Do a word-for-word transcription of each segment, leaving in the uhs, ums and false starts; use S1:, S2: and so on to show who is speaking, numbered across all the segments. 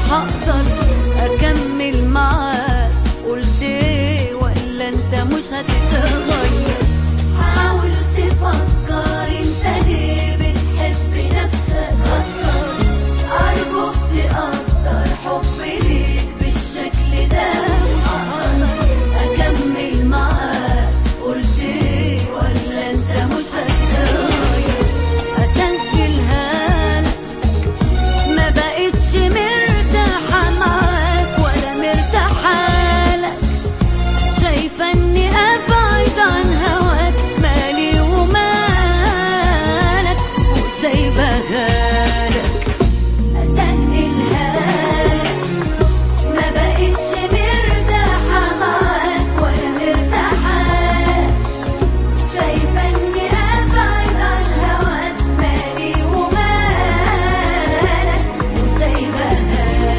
S1: هقدر اكمل معاك. قلت ايه ولا انت مش هتتغير؟ حاول تفكر انت ليه بتحب نفسك اكتر. ارجوك تقدر حبي ليك بالشكل ده. هقدر اكمل معاك. قلت ايه ولا انت مش هتتغير؟ اسجلها لك ما بقتش مرتاحه معاك ولا مرتاحه لك. شايفه اني ابعد عن هواك مالي ومالك وسايبها لك. اسجلها لك ما بقتش مرتاحه معاك ولا مرتاحه لك. شايفه اني ابعد عن هواك مالي ومالك وسايبها لك.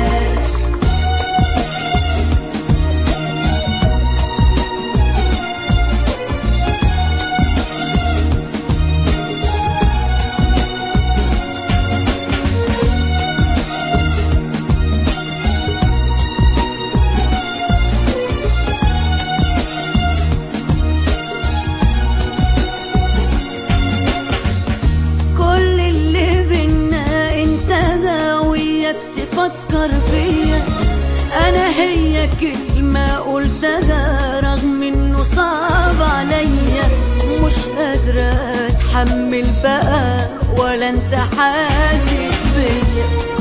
S1: كل اللي بينا انت غاويك تفكر فيا. انا هي كلمة قلتها رغم انه صعب عليا. مش قادرة اتحمل بقى ولا انت حاسس بيا.